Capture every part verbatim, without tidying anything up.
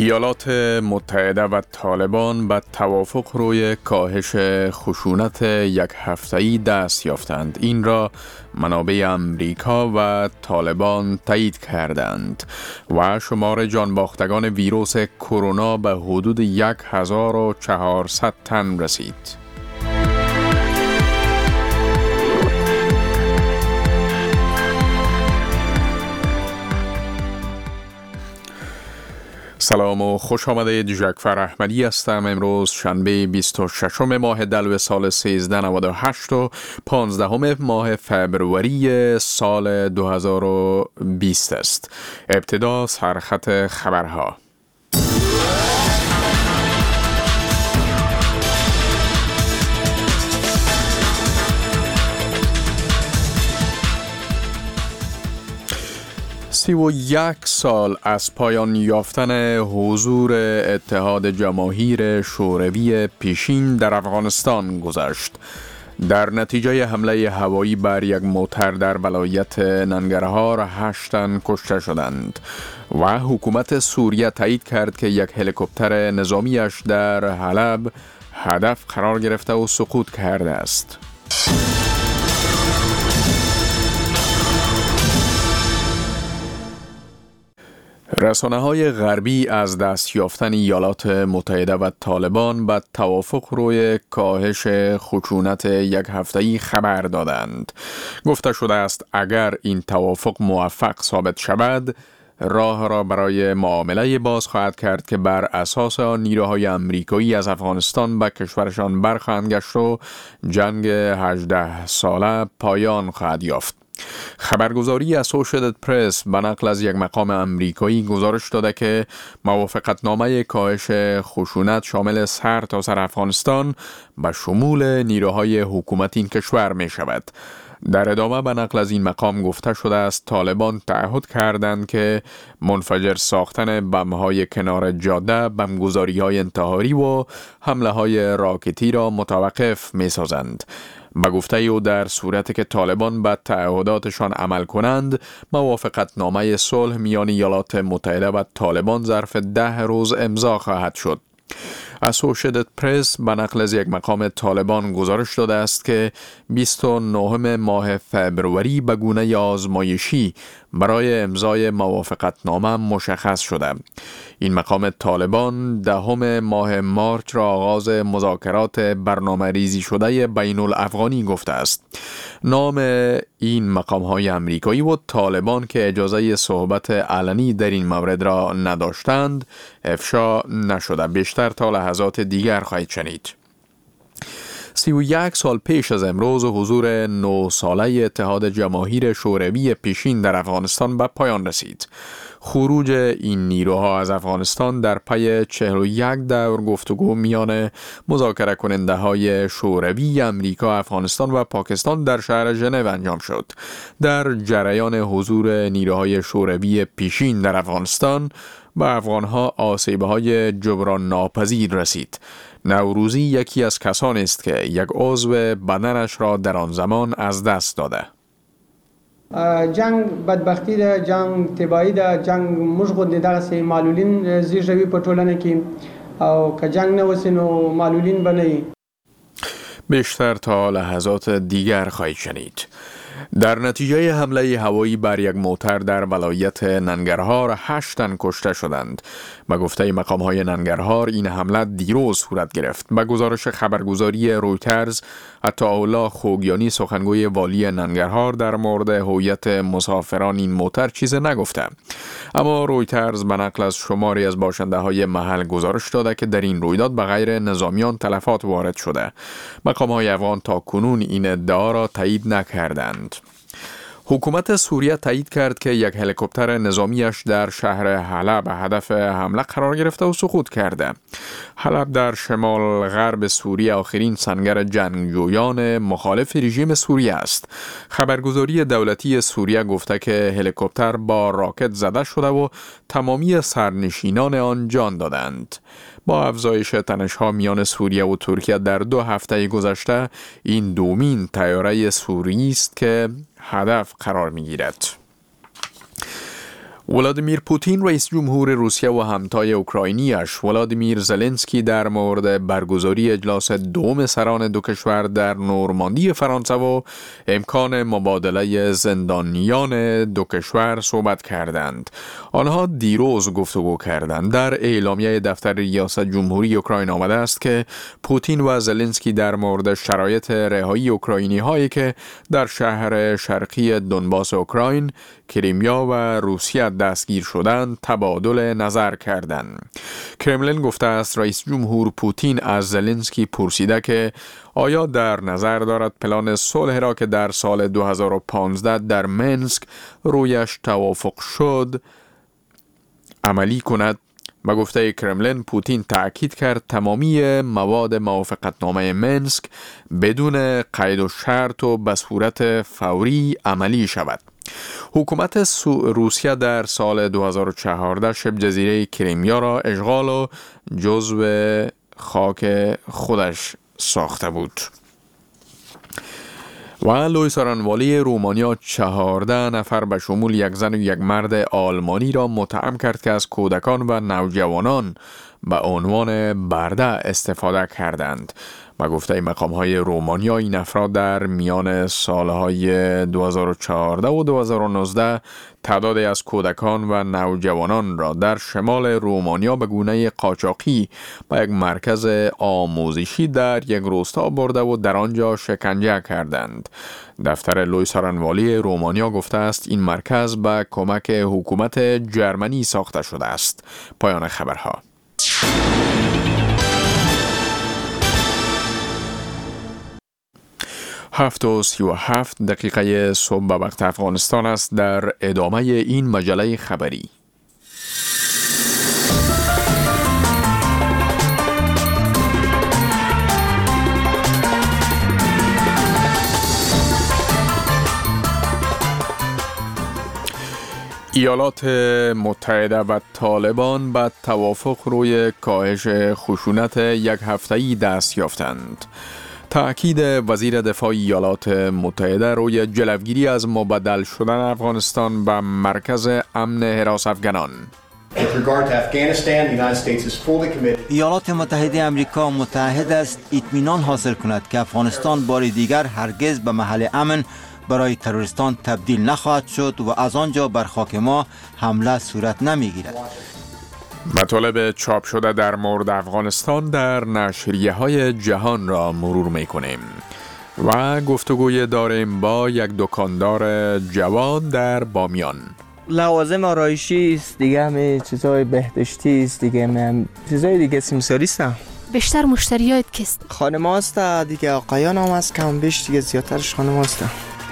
ایالات متحده و طالبان به توافق روی کاهش خشونت یک هفته‌ای دست یافتند. این را منابع امریکا و طالبان تایید کردند و شمار جانباختگان ویروس کرونا به حدود یک هزار و چهارصد تن رسید. سلام و خوش آمدید. جعفر احمدی هستم. امروز شنبه بیست و ششم ماه دلو سال سیزده نود و هشت و پانزدهم ماه فبروری سال دو هزار و بیست است. ابتدا سرخط خبرها. سی و یک سال از پایان یافتن حضور اتحاد جماهیر شوروی پیشین در افغانستان گذشت. در نتیجه حمله هوایی بر یک موتر در ولایت ننگرهار هشت تن کشته شدند و حکومت سوریه تایید کرد که یک هلیکوپتر نظامیش در حلب هدف قرار گرفته و سقوط کرده است. رسانه‌های غربی از دست یافتن ایالات متحده و طالبان به توافق روی کاهش خشونت یک هفته‌ای خبر دادند. گفته شده است اگر این توافق موفق ثابت شود، راه را برای معامله باز خواهد کرد که بر اساس آن نیروهای آمریکایی از افغانستان به کشورشان برخواهند گشت و جنگ هجده ساله پایان خواهد یافت. خبرگزاری اسوشییتد پرس به نقل از یک مقام آمریکایی گزارش داده که موافقتنامه کاهش خشونت شامل سر تا سر افغانستان به شمول نیروهای حکومت این کشور می شود. در ادامه به نقل از این مقام گفته شده است طالبان تعهد کردند که منفجر ساختن بم‌های کنار جاده، بمگذاری‌های انتحاری و حمله‌های راکتی را متوقف می‌سازند. به گفته او در صورتی که طالبان به تعهداتشان عمل کنند، موافقتنامه صلح میان ایالات متحده و طالبان ظرف ده روز امضا خواهد شد. اسوشییتد پرس به نقل از یک مقام طالبان گزارش داده است که بیست و نهم ماه فبروری به گونه آزمایشی برای امضای موافقتنامه مشخص شده. این مقام طالبان دهم ماه مارچ را آغاز مذاکرات برنامه ریزی شده بین الافغانی گفته است. نام این مقام های امریکایی و طالبان که اجازه صحبت علنی در این مورد را نداشتند افشا نشده. بیشتر تا لحظات دیگر خواهید شنید. سی و یک سال پیش از امروز حضور نه ساله اتحاد جماهیر شوروی پیشین در افغانستان به پایان رسید. خروج این نیروها از افغانستان در پی چهل و یک دور گفتگو میان مذاکره کننده های شوروی، امریکا، افغانستان و پاکستان در شهر ژنو انجام شد. در جریان حضور نیروهای شوروی پیشین در افغانستان به افغانها آسیب‌های جبران ناپذیر رسید. نوروزی یکی از کسانی است که یک عضو بدنش را در آن زمان از دست داده. جنگ بدبختی ده، جنگ تباهی ده، جنگ مشغول دغه سي معلولین زیږوي په ټولنه کې او که جنگ نه وسی نو معلولین بنئ. بیشتر تا لحظات دیگر خواهید شنید. در نتیجه حمله هوایی بر یک موتر در ولایت ننگرهار هشت تن کشته شدند. به گفته مقام‌های ننگرهار این حمله دیروز صورت گرفت. به گزارش خبرگزاری رویترز، عطاالله خوگیانی سخنگوی والی ننگرهار در مورد هویت مسافران این موتر چیز نگفته. اما رویترز به نقل از شماری از باشنده های محل گزارش داده که در این رویداد به غیر نظامیان تلفات وارد شده. مقام‌های افغان تا کنون این ادعا را تایید نکردند. حکومت سوریه تایید کرد که یک هلیکوپتر نظامیش در شهر حلب هدف حمله قرار گرفته و سقوط کرده. حلب در شمال غرب سوریه آخرین سنگر جنگجویان مخالف رژیم سوریه است. خبرگزاری دولتی سوریه گفته که هلیکوپتر با راکت زده شده و تمامی سرنشینان آن جان دادند. با افزایش تنش‌ها میان سوریه و ترکیه در دو هفته گذشته، این دومین طیاره سوریی است که هدف قرار می‌گیرد. ولادیمیر پوتین رئیس جمهور روسیه و همتای اوکراینیش ولادیمیر زلنسکی در مورد برگزاری اجلاس دوم سران دو کشور در نورماندی فرانسه و امکان مبادله زندانیان دو کشور صحبت کردند. آنها دیروز گفتگو کردند. در اعلامیه دفتر ریاست جمهوری اوکراین آمده است که پوتین و زلنسکی در مورد شرایط رهایی اوکراینی هایی که در شهر شرقی دونباس اوکراین، کریمیا و روسیه دستگیر شدند تبادل نظر کردند. کرملین گفته است رئیس جمهور پوتین از زلنسکی پرسیده که آیا در نظر دارد پلان صلح را که در سال دو هزار و پانزده در منسک رویش توافق شد عملی کند. با گفته کرملین پوتین تأکید کرد تمامی مواد موافقتنامه منسک بدون قید و شرط و به صورت فوری عملی شود. حکومت روسیه در سال دو هزار و چهارده شبه جزیره کریمیا را اشغال و جزو خاک خودش ساخته بود. و لوی سارنوالی رومانیا چهارده نفر به شمول یک زن و یک مرد آلمانی را متهم کرد که از کودکان و نوجوانان به عنوان برده استفاده کردند. و گفته مقام‌های رومانیا این افراد در میان سالهای دو هزار و چهارده و دو هزار و نوزده تعدادی از کودکان و نوجوانان را در شمال رومانیا به گونه قاچاقی به یک مرکز آموزشی در یک روستا برده و در آنجا شکنجه کردند. دفتر لوی سارنوالی رومانیا گفته است این مرکز به کمک حکومت جرمنی ساخته شده است. پایان خبرها. هفت و سی و هفت دقیقه صبح به وقت افغانستان است. در ادامه این مجله خبری ایالات متحده و طالبان به توافق روی کاهش خشونت یک هفته‌ای دست یافتند. تأکید وزیر دفاع ایالات متحده روی جلوگیری از مبدل شدن افغانستان به مرکز امن حراس افغانان. ایالات متحده آمریکا متحد است اطمینان حاصل کند که افغانستان بار دیگر هرگز به محل امن برای تروریستان تبدیل نخواهد شد و از آنجا بر خاک ما حمله صورت نمیگیرد. مطالب چاپ شده در مورد افغانستان در نشریه های جهان را مرور می کنیم و گفتگوی داریم با یک دکاندار جوان در بامیان. لوازم آرایشی است دیگه، همه چیزای بهداشتی است دیگه، هم چیزای دیگه سیمساری است. بیشتر مشتریات کیست؟ خانم هاست دیگه، آقایان هم هست کم بیش دیگه، زیادترش خانم هاست.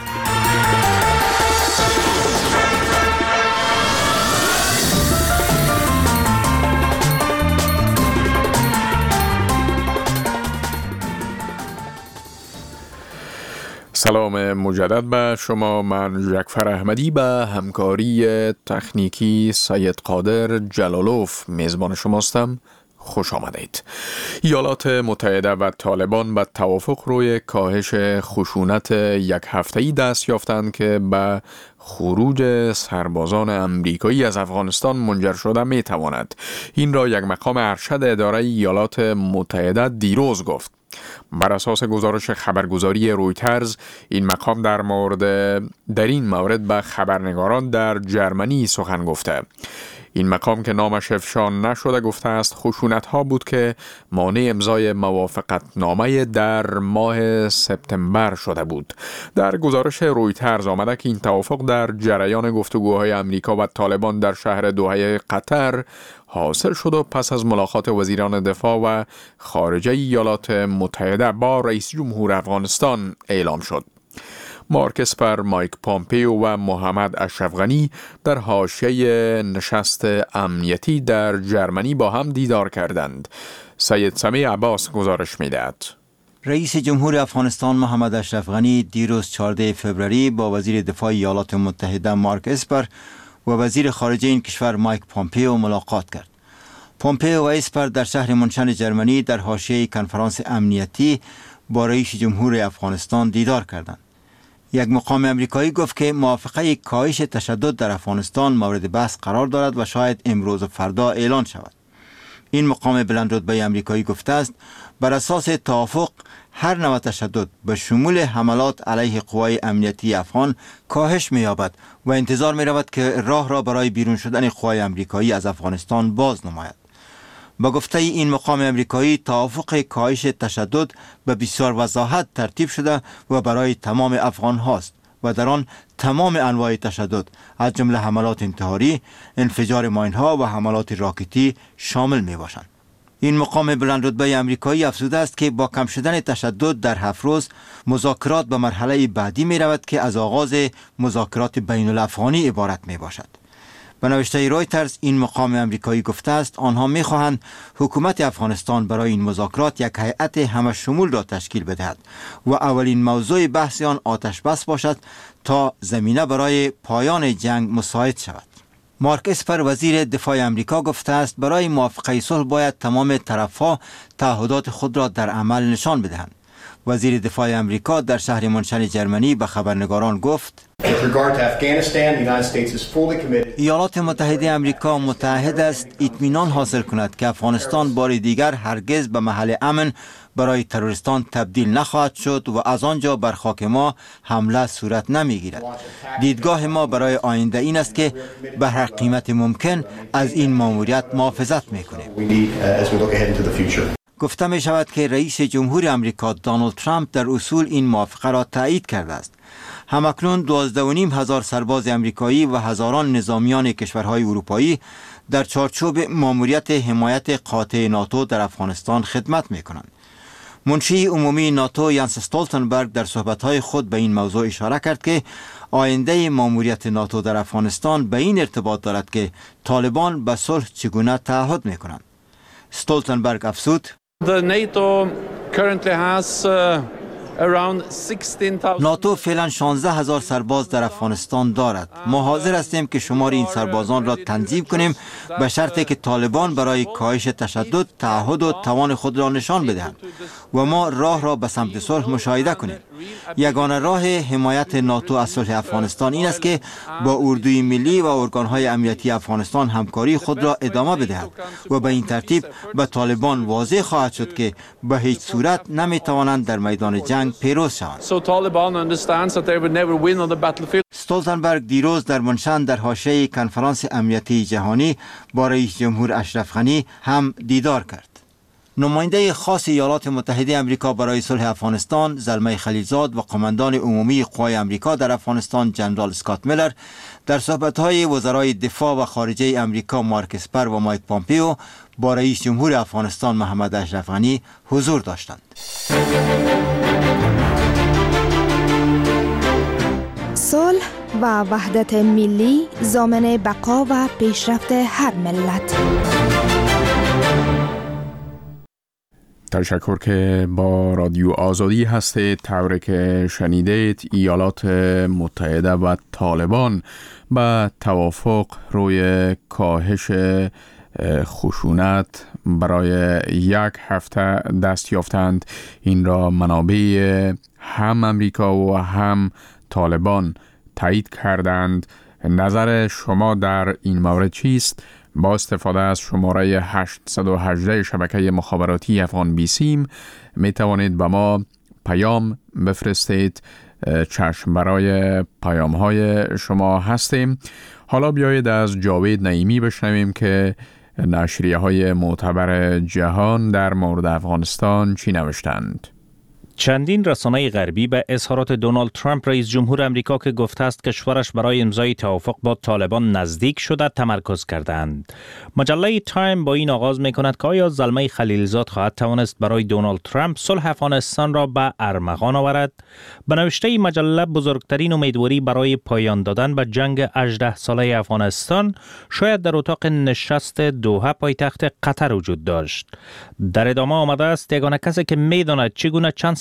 سلام مجدد به شما. من جعفر احمدی به همکاری تکنیکی سید قادر جلالوف میزبان شماستم. خوش آمدید. ایالات متحده و طالبان به توافق روی کاهش خشونت یک هفته‌ای دست یافتند که به خروج سربازان امریکایی از افغانستان منجر شده می تواند. این را یک مقام ارشد اداره ایالات متحده دیروز گفت. بر اساس گزارش خبرگزاری رویترز این مقام در مورد در این مورد به خبرنگاران در جرمنی سخن گفته. این مقام که نامش افشا نشده گفته است خشونت ها بود که مانع امضای موافقت نامه در ماه سپتامبر شده بود. در گزارش رویترز آمده که این توافق در جریان گفتگوهای امریکا و طالبان در شهر دوحه قطر حاصل شد و پس از ملاقات وزیران دفاع و خارجه ایالات متحده با رئیس جمهور افغانستان اعلام شد. مارک اسپر، مایک پامپیو و محمد اشرف غنی در حاشیه نشست امنیتی در جرمنی با هم دیدار کردند. سید سمیع عباس گزارش می‌دهد. رئیس جمهور افغانستان محمد اشرف غنی دیروز چهاردهم فوریه با وزیر دفاع ایالات متحده مارک اسپر و وزیر خارجه این کشور مایک پامپیو ملاقات کرد. پامپیو و اسپر در شهر منشن جرمنی در حاشیه کنفرانس امنیتی با رئیس جمهور افغانستان دیدار کردند. یک مقام امریکایی گفت که موافقه کاهش تشدد در افغانستان مورد بحث قرار دارد و شاید امروز و فردا اعلان شود. این مقام بلند رتبه امریکایی گفته است بر اساس توافق هر نوع تشدد به شمول حملات علیه قوای امنیتی افغان کاهش می‌یابد و انتظار می‌رود که راه را برای بیرون شدن قوای امریکایی از افغانستان باز نماید. با گفته این مقام امریکایی توافق کاهش تشدد به بسیار وضاحت ترتیب شده و برای تمام افغان هاست و در آن تمام انواع تشدد از جمله حملات انتحاری، انفجار ماین‌ها و حملات راکتی شامل می باشند. این مقام بلند رتبه امریکایی افزوده است که با کم شدن تشدد در هفت روز مذاکرات به مرحله بعدی می رود که از آغاز مذاکرات بین الافغانی عبارت می باشد. به نوشته رایترز این مقام امریکایی گفته است آنها می خواهند حکومت افغانستان برای این مذاکرات یک هیئت همه شمول را تشکیل بدهد و اولین موضوع بحث آن آتش بس باشد تا زمینه برای پایان جنگ مساعد شود. مارک اسپر وزیر دفاع امریکا گفته است برای موافقه صلح باید تمام طرف‌ها تعهدات خود را در عمل نشان بدهند. وزیر دفاع امریکا در شهر منشن جرمنی به خبرنگاران گفت ایالات متحده امریکا متعهد است اطمینان حاصل کند که افغانستان بار دیگر هرگز به محل امن برای تروریستان تبدیل نخواهد شد و از آنجا بر خاک ما حمله صورت نمیگیرد. دیدگاه ما برای آینده این است که به هر قیمت ممکن از این ماموریت محافظت میکنیم. گفته می شود که رئیس جمهور امریکا دونالد ترامپ در اصول این موافقه را تایید کرده است. همکنون دوازده و نیم هزار سرباز امریکایی و هزاران نظامیان کشورهای اروپایی در چارچوب ماموریت حمایت قاطع ناتو در افغانستان خدمت می کنند. منشی عمومی ناتو یانس استولتنبرگ در صحبت‌های خود به این موضوع اشاره کرد که آینده ماموریت ناتو در افغانستان به این ارتباط دارد که طالبان به صلح چگونه تعهد می کنند. استولتنبرگ افزود ناتو فعلا شانزده هزار سرباز در افغانستان دارد. ما حاضر هستیم که شمار این سربازان را تنظیم کنیم به شرطی که طالبان برای کاهش تشدد تعهد و توان خود را نشان بدهند و ما راه را به سمت صلح مشاهده کنیم. یگانه راه حمایت ناتو از صلح افغانستان این است که با اردوی ملی و ارگانهای امنیتی افغانستان همکاری خود را ادامه بدهد و به این ترتیب به طالبان واضح خواهد شد که به هیچ صورت نمیتوانند در میدان جنگ پیروز شوند. استولتنبرگ دیروز در منشن در حاشیه کنفرانس امنیتی جهانی با رئیس جمهور اشرف غنی هم دیدار کرد. نماینده خاص ایالات متحده امریکا برای صلح افغانستان زلمه خلیلزاد و قماندان عمومی قوای امریکا در افغانستان جنرال اسکات میلر در صحبت‌های وزرای دفاع و خارجه امریکا مارک اسپر و مایک پامپیو با رئیس جمهور افغانستان محمد اشرف غنی حضور داشتند. صلح و وحدت ملی ضامن بقا و پیشرفت هر ملت. تشکر که با رادیو آزادی هستید. طوری که شنیدید ایالات متحده و طالبان به توافق روی کاهش خشونت برای یک هفته دست یافتند. این را منابع هم امریکا و هم طالبان تایید کردند. نظر شما در این مورد چیست؟ با استفاده از شماره هشتصد و هجده شبکه مخابراتی افغان بیسیم می توانید به ما پیام بفرستید. چشم برای پیام های شما هستیم. حالا بیایید از جاوید نعیمی بشنویم که نشریه های معتبر جهان در مورد افغانستان چی نوشتند. چندین رسانه غربی به اظهارات دونالد ترامپ رئیس جمهور امریکا که گفته است کشورش برای امضای توافق با طالبان نزدیک شده تمرکز کردند. مجله تایم با این آغاز می کند که آیا زلمه خلیلزاد خواهد توانست برای دونالد ترامپ صلح افغانستان را به ارمغان آورد؟ به نوشته مجله بزرگترین امیدواری برای پایان دادن به جنگ هجده ساله افغانستان شاید در اتاق نشست دوحه پایتخت قطر وجود داشت. در ادامه آمده است یگانه کسی که می داند چگونه چند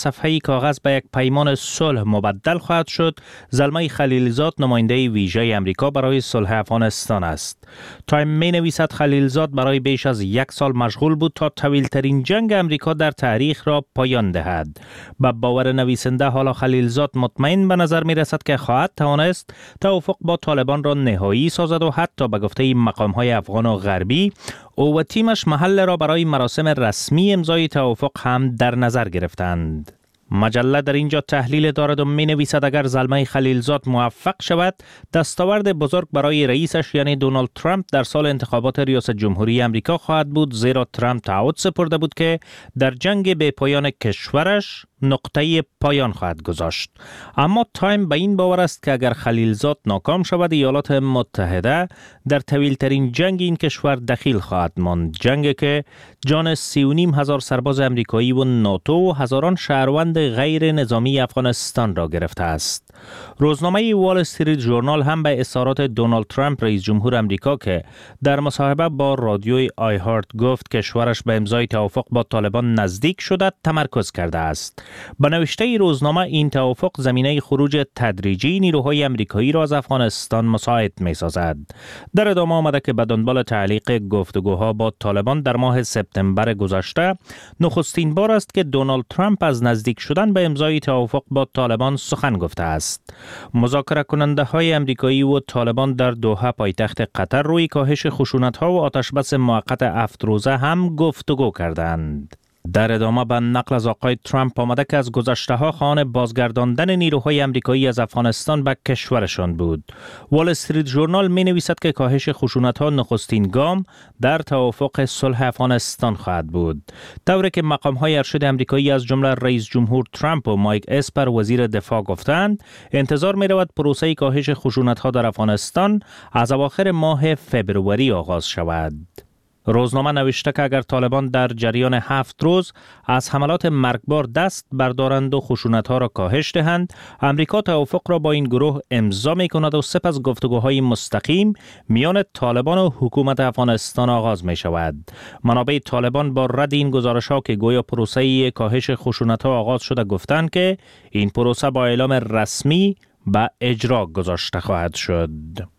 صفحه کاغذ به یک پیمان صلح مبدل خواهد شد، زلمه خلیلزاد نماینده ویژه امریکا برای صلح افغانستان است. تایم می نویسد خلیلزاد برای بیش از یک سال مشغول بود تا طویل‌ترین جنگ امریکا در تاریخ را پایان دهد. با باور نویسنده حالا خلیلزاد مطمئن به نظر می رسد که خواهد توانست توافق با طالبان را نهایی سازد و حتی به گفته مقام‌های افغان و غربی او و تیمش محل را برای مراسم رسمی امضای توافق هم در نظر گرفتند. مجله در اینجا تحلیل دارد و می نویسد اگر زلمه خلیلزاد موفق شود، دستاورد بزرگ برای رئیسش یعنی دونالد ترامپ در سال انتخابات ریاست جمهوری امریکا خواهد بود، زیرا ترامپ تعهد سپرده بود که در جنگ به پایان کشورش نقطه پایان خواهد گذاشت. اما تایم به این باور است که اگر خلیلزاد ناکام شود، ایالات متحده در طویل‌ترین جنگ این کشور دخیل خواهد ماند، جنگی که جان سی و نیم هزار سرباز امریکایی و ناتو و هزاران شهروند غیر نظامی افغانستان را گرفته است. روزنامه وال استریت ژورنال هم به اظهارات دونالد ترامپ رئیس جمهور امریکا که در مصاحبه با رادیوی آی هارت گفت کشورش به امضای توافق با طالبان نزدیک شده تمرکز کرده است. با نوشته روزنامه این توافق زمینه خروج تدریجی نیروهای امریکایی را از افغانستان مساعد می‌سازد. در ادامه آمده که به دنبال تعلیق گفتگوها با طالبان در ماه سپتامبر گذشته نخستین بار است که دونالد ترامپ از نزدیک شدن به امضای توافق با طالبان سخن گفته است. مذاکره کننده های امریکایی و طالبان در دوحه پایتخت قطر روی کاهش خشونت‌ها و آتشبس موقت هفت روزه هم گفتگو کردند. در ادامه به نقل از آقای ترامپ آمده که از گذشته ها خواهان بازگرداندن نیروهای امریکایی از افغانستان به کشورشان بود. وال استریت ژورنال می نویسد که کاهش خشونت ها نخستین گام در توافق صلح افغانستان خواهد بود. طوری که مقام های ارشد امریکایی از جمله رئیس جمهور ترامپ و مایک اسپر وزیر دفاع گفتند انتظار می رود پروسه کاهش خشونت ها در افغانستان از اواخر ماه فبروری آغاز شود. روزنامه نوشته که اگر طالبان در جریان هفت روز از حملات مرگبار دست بردارند و خشونت‌ها را کاهش دهند، امریکا توافق را با این گروه امضا می‌کند و سپس گفتگوهای مستقیم میان طالبان و حکومت افغانستان آغاز می‌شود. منابع طالبان با رد این گزارش‌ها که گویا پروسه کاهش خشونت‌ها آغاز شده گفتند که این پروسه با اعلام رسمی به اجرا گذاشته خواهد شد.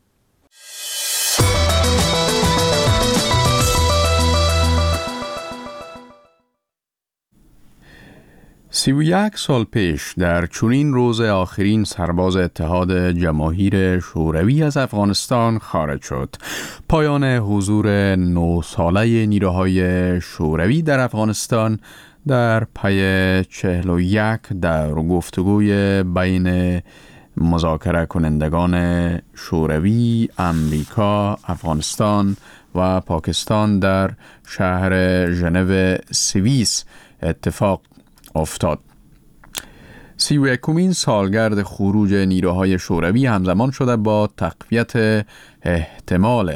سی و یک سال پیش در چنین روز آخرین سرباز اتحاد جماهیر شوروی از افغانستان خارج شد. پایان حضور نه ساله نیروهای شوروی در افغانستان در پی چهل و یک در گفتگوی بین مذاکره کنندگان شوروی، امریکا، افغانستان و پاکستان در شهر ژنو سوئیس اتفاق افتاد. سی و یکمین سالگرد خروج نیروهای شوروی همزمان شده با تقویت احتمال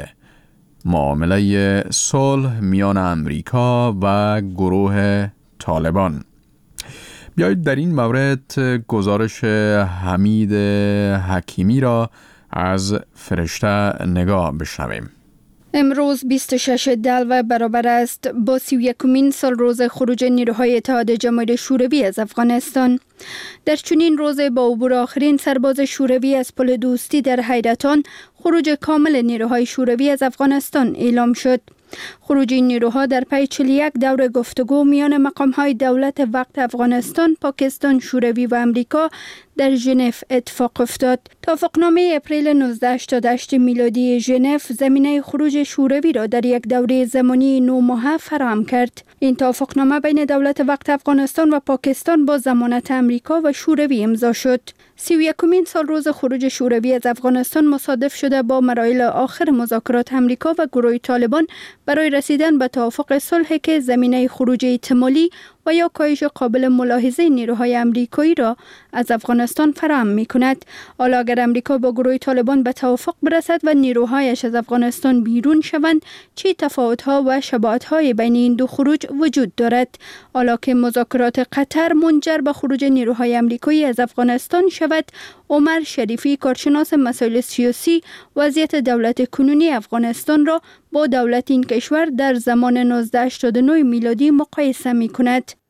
معامله صلح میان امریکا و گروه طالبان. بیایید در این مورد گزارش حمید حکیمی را از فرشته نگاه بشنویم. امروز بیست و شش دلو برابر است با سی و یکمین سال روز خروج نیروهای اتحاد جماهیر شوروی از افغانستان. در چنین روز با عبور آخرین سرباز شوروی از پل دوستی در حیرتان، خروج کامل نیروهای شوروی از افغانستان اعلام شد. خروج این نیروها در پی چهل و یک دور گفتگو میان مقام‌های دولت وقت افغانستان، پاکستان، شوروی و امریکا در ژنو اتفاق افتاد. توافقنامه اپریل نوزده هشتاد و هشت میلادی ژنو زمینه خروج شوروی را در یک دوره زمانی نه ماهه فراهم کرد. این توافقنامه بین دولت وقت افغانستان و پاکستان با ضمانت امریکا و شوروی امضا شد. سی و یکمین سال روز خروج شوروی از افغانستان مصادف شده با مراحل آخر مذاکرات امریکا و گروه طالبان برای رسیدن به توافق صلح که زمینه خروج احتمالی و یا کاهش قابل ملاحظه نیروهای امریکایی را از افغانستان فراهم می کند. حالا اگر امریکا با گروه طالبان به توافق برسد و نیروهایش از افغانستان بیرون شوند، چه تفاوت‌ها و شباهت‌های بین این دو خروج وجود دارد؟ حالا که مذاکرات قطر منجر به خروج نیروهای امریکایی از افغانستان شود، عمر شریفی، کارشناس مسائل سیاسی، وضعیت دولت کنونی افغانستان را با دولت این کشور در زمان نوزده هشتاد و نه میلادی مقایسه می کند.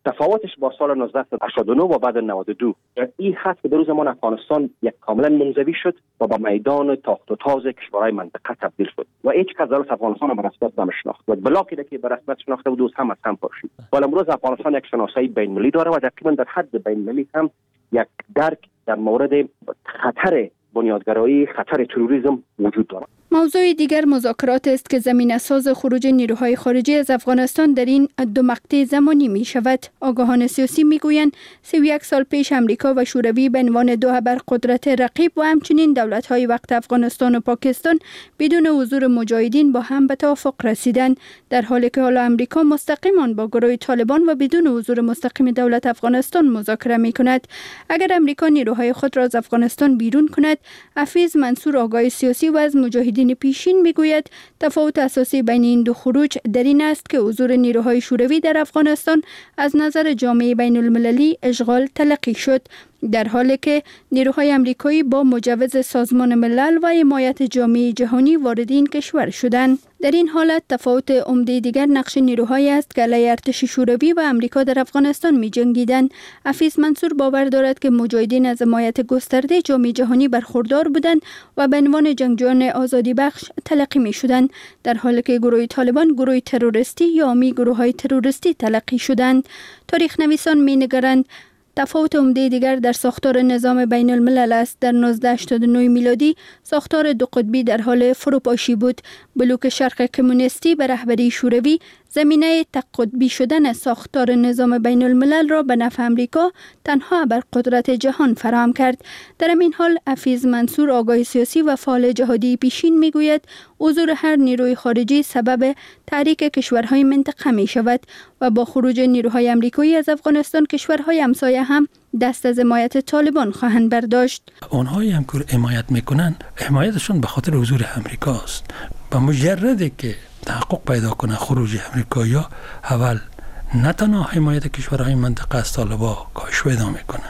تفاوتش با سال نوزده هشتاد و نه و بعد نود و دو این هست که در زمان افغانستان یک کاملا منزوی شد و با میدان تاخت و تاز کشورهای منطقه تبدیل شد و هیچ کس در افغانستان را به رسمیت نمی‌شناخت و بلاکی که به رسمیت شناخته بود هم از هم پرشید. ولی امروز افغانستان یک شناسایی بین‌المللی داره و تقریبا در حد بین‌المللی هم یک درک در مورد خطر بنیادگرایی، خطر تروریسم وجود دارد. موضوع دیگر مذاکرات است که زمینه ساز خروج نیروهای خارجی از افغانستان در این دو مقطع زمانی می شود. آگاهان سیاسی می گویند سی و یک سال پیش امریکا و شوروی به عنوان دو ابرقدرت رقیب و همچنین دولت‌های وقت افغانستان و پاکستان بدون حضور مجاهدین با هم به توافق رسیدند، در حالی که حالا امریکا مستقیما با گروه طالبان و بدون حضور مستقیم دولت افغانستان مذاکره می کند. اگر امریکا نیروهای خود را از افغانستان بیرون کند، حفیظ منصور آگاه سیاسی و از مجاهدین پیشین میگوید تفاوت اساسی بین این دو خروج در این است که حضور نیروهای شوروی در افغانستان از نظر جامعه بین المللی اشغال تلقی شد، در حالی که نیروهای امریکایی با مجوز سازمان ملل و حمایت جامعه جهانی وارد این کشور شدند. در این حالت تفاوت عمده دیگر نقش نیروهایی است که علیه ارتش شوروی و امریکا در افغانستان می جنگیدند. حفیظ منصور باور دارد که مجاهدین از حمایت گسترده جامعه جهانی برخوردار بودند و به عنوان جنگجویان آزادی بخش تلقی می شدند، در حالی که گروه طالبان گروه تروریستی یا امی گروه های تروریستی تلقی شدند. تاریخ نویسان می نگرند تفاوت عمده دیگر در ساختار نظام بین الملل است. در هزار و نهصد و هشتاد و نه میلادی ساختار دو قطبی در حال فروپاشی بود. بلوک شرق کمونیستی به رهبری شوروی زمینه تک قطبی شدن ساختار نظام بین الملل را به نفع امریکا تنها بر قدرت جهان فراهم کرد. در این حال حفیظ منصور آگاه سیاسی و فعال جهادی پیشین میگوید حضور هر نیروی خارجی سبب تحریک کشورهای منطقه می شود و با خروج نیروهای امریکایی از افغانستان کشورهای همسایه هم دست از حمایت طالبان خواهند برداشت. اونهایی هم که حمایت میکنن حمایتشون به خاطر حضور امریکاست. با مجردی که تحقق پیدا کنه خروج امریکایی، اول نه تنها حمایت کشورهای منطقه از طالبان کاهش پیدا میکنه،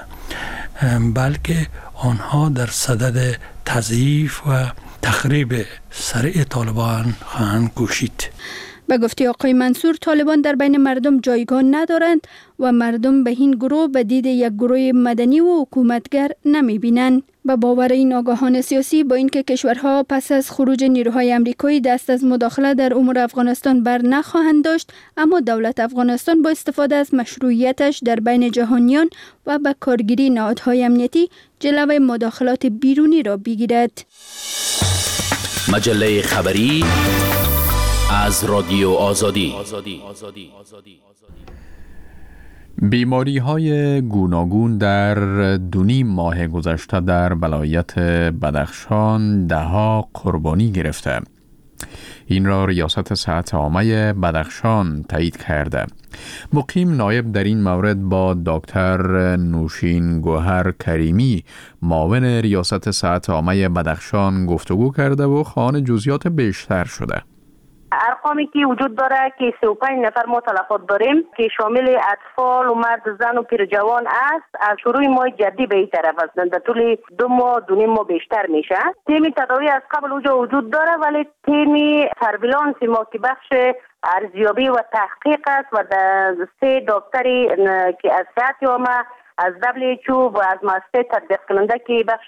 بلکه آنها در صدد تضعیف و تخریب سریع طالبان خواهند کوشید. به گفته آقای منصور، طالبان در بین مردم جایگاه ندارند و مردم به این گروه به دید یک گروه مدنی و حکومتگر نمی بینند. به باور این آگاهان سیاسی، با اینکه کشورها پس از خروج نیروهای امریکایی دست از مداخله در امور افغانستان بر نخواهند داشت، اما دولت افغانستان با استفاده از مشروعیتش در بین جهانیان و به کارگیری نهادهای امنیتی جلوه مداخلات بیرونی را بگیرد. مجله خبری از رادیو آزادی. بیماری های گوناگون در دو نیم ماه گذشته در ولایت بدخشان دهها قربانی گرفته. این را ریاست صحت عامه بدخشان تایید کرده. مقیم نایب در این مورد با دکتر نوشین گوهر کریمی معاون ریاست صحت عامه بدخشان گفتگو کرده و خواهان جزئیات بیشتر شده. ارقامی که وجود داره که سی و پنج نفر ما تلفات داریم که شامل اطفال و مرد زن و پیر جوان است. از شروع ماه جدی به این طرف است، در طول دو ماه دو نیم ماه بیشتر میشه. تیم تداوی از قبل اونجا وجود داره، ولی تیم سرویلانس ما که بخش ارزیابی و تحقیق است و در سه دکتری که از صحت عامه، از دبلیو اچ او و از مؤسسه تطبیق کننده که بخش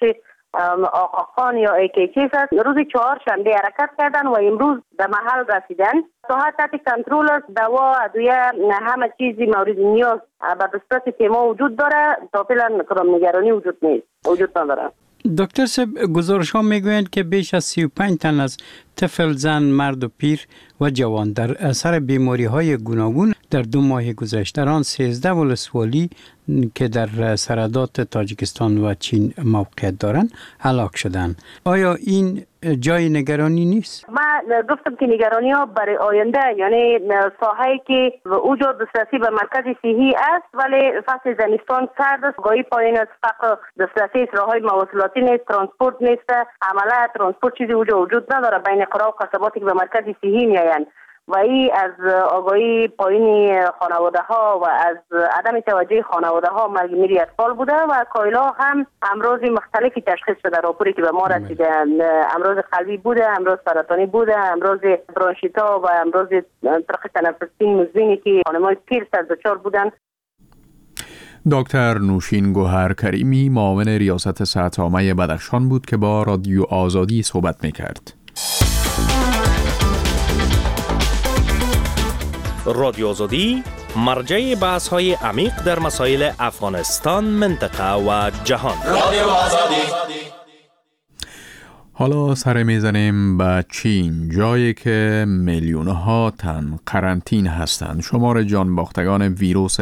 آقا خان یا ایکیچیس است، روز چهار شنبه حرکت کردن و امروز به محل رسیدن. صحت تحت کنترل است، دوا، ادویه، همه چیزی مورد نیاز به دسترس تیما وجود داره. تا فعلا کدام نگرانی وجود نیست، وجود نداره. دکتر صاحب، گزارش ها میگویند که بیش از سی و پنج تن از طفل، زن، مرد و پیر و جوان در اثر بیماری های گوناگون در دو ماه گذشته آن سیزده ولسوالی که در سرحدات تاجیکستان و چین موقعیت دارند هلاک شدند. آیا این جای نگرانی نیست؟ من گفتم که نگرانی ها برای آینده، یعنی ساحه‌ای که اوجا دسترسی به مرکز صحی است ولی فصل زمستان سرد است، گاهی پایین است، فقط دسترسی راههای مواصلاتی نیست، ترانسپورت نیست، عملا ترانسپورت چیزی اوجا وجود نداره بین قرا و قصباتی که به مرکز صحی میآیند و این از آگاهی پایین خانواده ها و از عدم توجه خانواده ها مرگ میری اطفال بوده و کایلا هم امراض مختلفی تشخیص شده. راپوری که به ما رسیده امراض قلبی بوده، امراض سرطانی بوده، امراض برانشیتا و امراض طرق تنفسی مزمنی که خانم‌های پیر سر دچار بودن. دکتر نوشین گوهر کریمی معاون ریاست صحت عامه بدخشان بود که با رادیو آزادی صحبت میکرد. رادیو آزادی مرجع بحث های عمیق در مسائل افغانستان، منطقه و جهان. رادیو آزادی. حالا سر میزنیم به چین، جایی که میلیون ها تن قرنطین هستند. شمار جان باختگان ویروس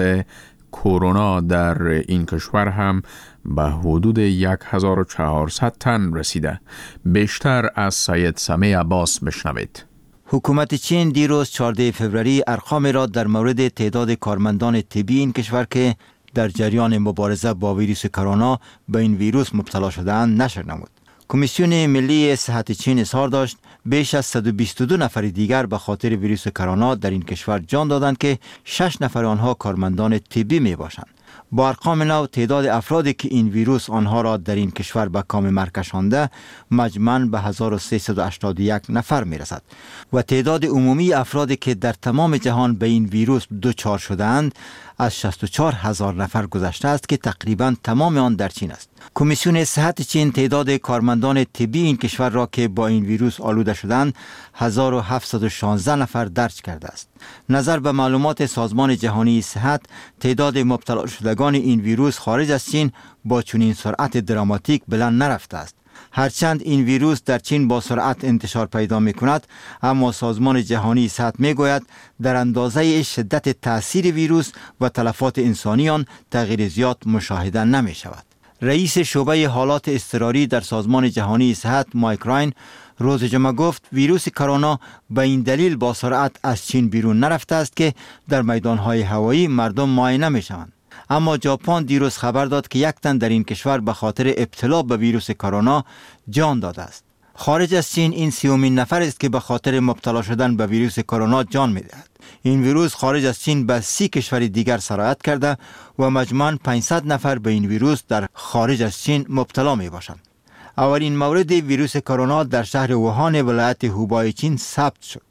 کرونا در این کشور هم به حدود هزار و چهارصد تن رسیده. بیشتر از سید سمیع عباس بشنوید. حکومت چین دیروز چهاردهم فوریه ارقام را در مورد تعداد کارمندان طبی این کشور که در جریان مبارزه با ویروس کرونا به این ویروس مبتلا شده‌اند نشر نمود. کمیسیون ملی صحت چین اظهار داشت بیش از صد و بیست و دو نفر دیگر به خاطر ویروس کرونا در این کشور جان دادند که شش نفر آنها کارمندان طبی می باشند. با ارقام نو تعداد افرادی که این ویروس آنها را در این کشور به کام مرگ کشانده مجموعاً به هزار و سیصد و هشتاد و یک نفر می رسد و تعداد عمومی افرادی که در تمام جهان به این ویروس دچار شده‌اند از شصت و چهار هزار نفر گذشته است که تقریباً تمام آن در چین است. کمیسیون صحت چین تعداد کارمندان طبی این کشور را که با این ویروس آلوده شدند هزار و هفتصد و شانزده نفر درج کرده است. نظر به معلومات سازمان جهانی صحت، تعداد مبتلا شدگان این ویروس خارج از چین با چنین سرعت دراماتیک بلند نرفته است. هرچند این ویروس در چین با سرعت انتشار پیدا می کند، اما سازمان جهانی صحت می گوید در اندازه شدت تأثیر ویروس و تلفات انسانی آن تغییر زیاد مشاهده نمی شود. رئیس شعبه حالات اضطراری در سازمان جهانی صحت مایک راین روز جمعه گفت ویروس کرونا به این دلیل با سرعت از چین بیرون نرفته است که در میدانهای هوایی مردم معاینه می شوند. اما ژاپن دیروز خبر داد که یک تن در این کشور به خاطر ابتلا به ویروس کرونا جان داده است. خارج از چین این سیومین نفر است که به خاطر مبتلا شدن به ویروس کرونا جان می دهد. این ویروس خارج از چین به سی کشور دیگر سرایت کرده و مجموعاً پانصد نفر به این ویروس در خارج از چین مبتلا می باشند. اولین مورد ویروس کرونا در شهر ووهان ولایت هوبای چین ثبت شد.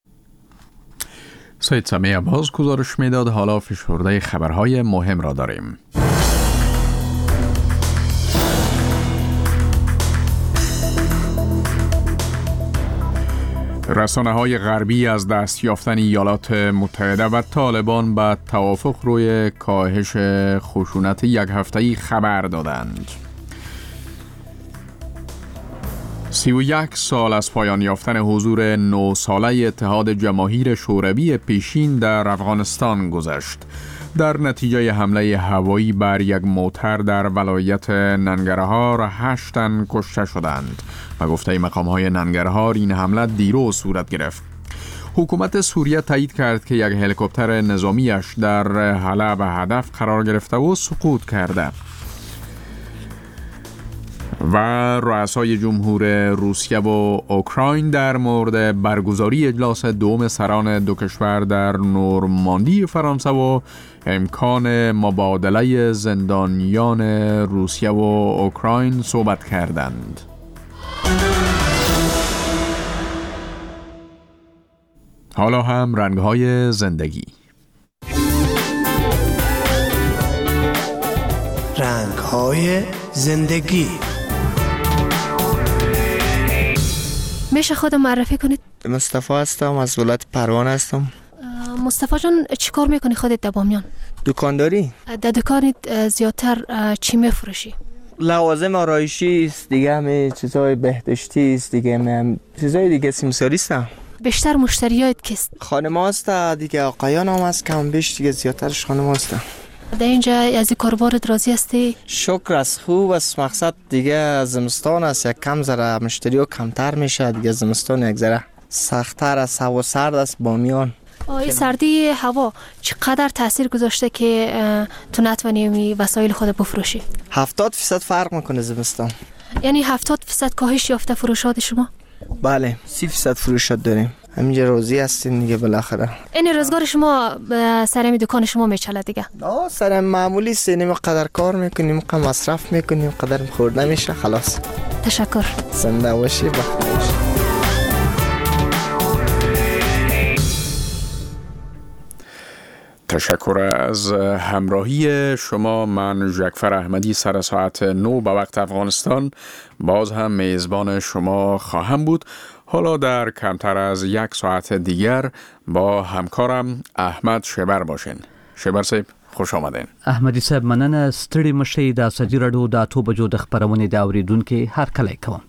سید سمیع عباس گزارش میداد. حالا فشرده خبرهای مهم را داریم. رسانه‌های غربی از دست یافتن ایالات متحده و طالبان به توافق روی کاهش خشونت یک هفته‌ای خبر دادند. سی و یک سال از پایان یافتن حضور نه ساله اتحاد جماهیر شوروی پیشین در افغانستان گذشت. در نتیجه حمله هوایی بر یک موتر در ولایت ننگرهار هشت تن کشته شدند و گفته مقام‌های ننگرهار این حمله دیروز صورت گرفت. حکومت سوریه تایید کرد که یک هلیکوپتر نظامیش در حلب هدف قرار گرفته و سقوط کرده. و رؤسای جمهور روسیه و اوکراین در مورد برگزاری اجلاس دوم سران دو کشور در نورماندی فرانسه و امکان مبادله زندانیان روسیه و اوکراین صحبت کردند. حالا هم رنگ‌های زندگی. رنگ‌های زندگی. میشه خود معرفی کنید؟ مصطفی هستم، از ولایت پروان هستم. مصطفی جان چی کار میکنی خودت در بامیان؟ دکانداری. در دکانت زیادتر چی میفروشی؟ لوازم آرایشی است دیگه، همه چیزای بهداشتی است دیگه، هم چیزای دیگه سیمساری است. بیشتر مشتریات کیست؟ خانم هاست دیگه، آقایان هم هست، کم بیش دیگه زیادترش خانم هست. در اینجا از کاربارت راضی هستی؟ شکر است، خوب است. مقصد دیگه زمستان است، یک کم ذره مشتری ها کمتر میشه دیگه. زمستان یک ذره سخت‌تر است، هوا سرد است بامیان. این سردی هوا چقدر تاثیر گذاشته که تو نتونی وسایل خود بفروشی؟ هفتاد فیصد فرق میکنه زمستان. یعنی هفتاد فیصد کاهش یافته فروشات شما؟ بله، سی فیصد فروشات داریم. همینجا روزی هستین دیگه بالاخره. این روزگار شما سر دکان شما میچله دیگه؟ نه، سر معمولی سینیم قدر کار میکنیم، قدر مصرف میکنیم، قدر خورده میشه، خلاص. تشکر. زنده باشی، بخیر باشی. تشکر از همراهی شما. من جعفر احمدی سر ساعت نو به وقت افغانستان باز هم میزبان شما خواهم بود. حالا در کمتر از یک ساعت دیگر با همکارم احمد شبر باشین. شبر صاحب خوش آمدین. احمدی صاحب مننه. ستړي مشي د ازادي راډیو د اته بجو د خبرونې د اوریدونکو هر کله کوم.